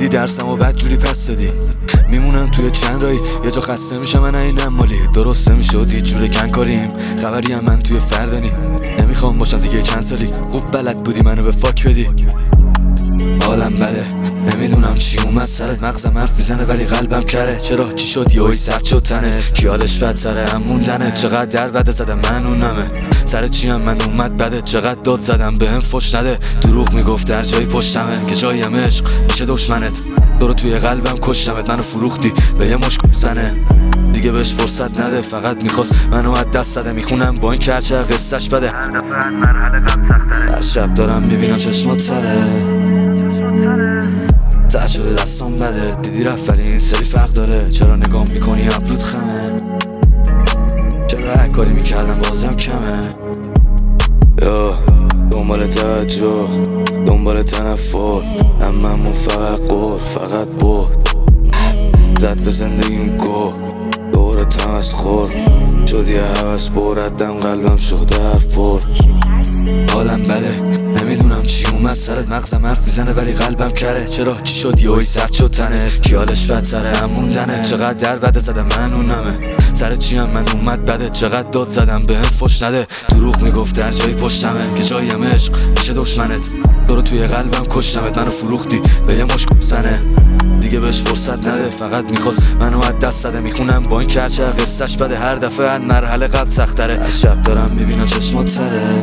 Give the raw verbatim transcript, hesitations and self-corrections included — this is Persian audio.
دیدی درسم و بد جوری پس دادی. میمونم توی چند رایی یه جا خسته میشم من اینم مالی درست نمیشد هیچ جوره کن کاریم خبری هم من توی فردانی نمیخوام باشم دیگه چند سالی خوب بلد بودی منو به فاک بدی. حالم بده نمیدونم چی اومد سرت مغزم حرف میزنه ولی قلبم کره چرا چی شد یهویی سرد شد تنه کیالش بد سر هم موندنه چقدر در بده زدم من اونمه سر چی هم من اومد بده چقدر داد زدم بهم فش نده دروغ میگفت در جایی پشتمه که جایم عشق میشه دشمنت تو رو توی قلبم کشتمت منو فروختی به یه مشک زنه دیگه بهش فرصت نده فقط میخواست منو از دست زده میخونم با این کرچه قصهش بده هر دفعه مرحله قبل سختره هر شب دارم میبینم چشمات تره سر شده دستام بده دیدی رفت ولی این سری فرق داره چرا نگاه میکنی ابرود خمه چرا هر کاری میکردم بازم کمه یا دنبال توجه دنبال تنفر هممون فقط قور فقط بود زد به زندگیم کو دور تمسخور شد یه حوث بردم قلبم شده حرف پر حالم بده نمیدونم چی اومد سرت مغزم حرف میزنه ولی قلبم کره چرا چی شد یهویی سرد شد تنه کیالش بد سر هم موندنه چقدر در بده زدم من اونمه سر چی هم من اومد بده چقدر داد زدم بهم فش نده دروغ میگفت در جایی پشتمه که جایم عشق میشه دشمنت تو رو توی قلبم کشتمت منو فروختی به یه مشک زنه دیگه بهش فرصت نده فقط میخواست منو از دست زده میخونم با این کرچه قصهش بده هر دفعه از مرحله قبل سختره هر شب دارم میبینم چشمات تره